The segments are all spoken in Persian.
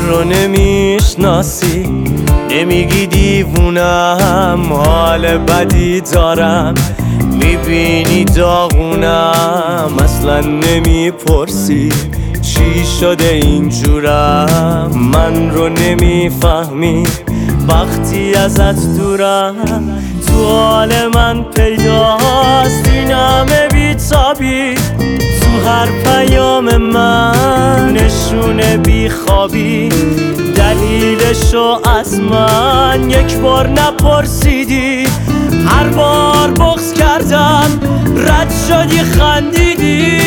رو نمیشناسی، نمیگی دیوونم، حال بدی دارم، میبینی داغونم، اصلا نمیپرسی چی شده اینجورم. من رو نمیفهمی وقتی ازت دورم، تو حال من پیداست این همه بیتابی، تو هر پیام من نشونه بیخوابی، دلیلشو از من یک بار نپرسیدی، هر بار بغض کردم رد شدی خندیدی.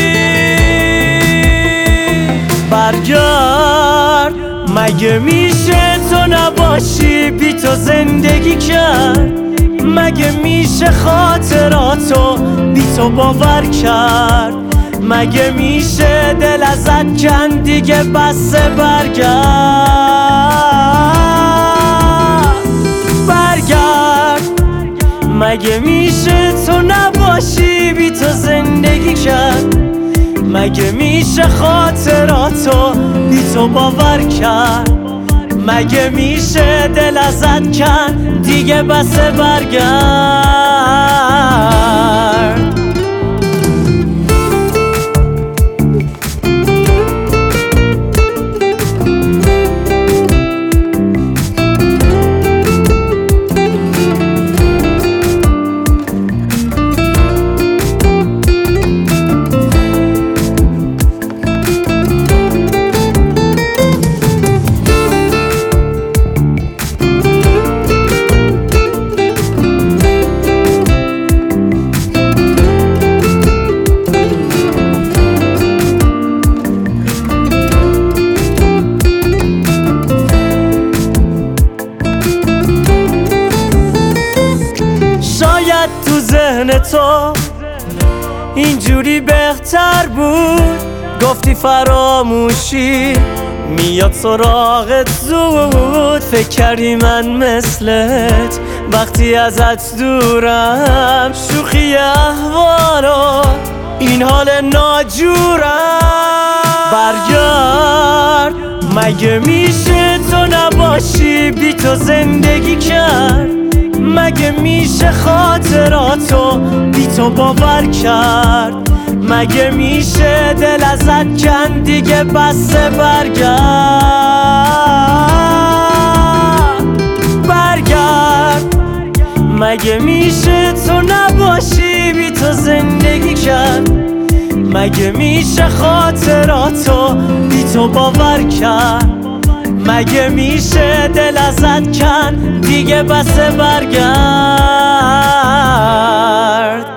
برگرد، مگه میشه تو نباشی بی تو زندگی کرد؟ مگه میشه خاطراتو بی تو باور کرد؟ مگه میشه دل ازت کند دیگه بسه؟ برگرد، مگه میشه تو نباشی بی تو زندگی کرد؟ مگه میشه خاطراتو بی تو باور کرد؟ مگه میشه دل ازت کند دیگه بسه؟ برگرد. شاید تو ذهن تو اینجوری بهتر بود، گفتی فراموشی میاد سراغت زود، فکر کردی من مثلت وقتی ازت دورم، شوخی احوالو این حال ناجورم. برگرد، مگه میشه تو نباشی بی تو زندگی کرد؟ مگه میشه خاطراتو بی تو باور کرد؟ مگه میشه دل ازت کند دیگه بسه؟ برگرد، مگه میشه تو نباشی بی تو زندگی کرد؟ مگه میشه خاطراتو بی تو باور کرد؟ مگه میشه دل ازت کند دیگه بسه؟ برگرد.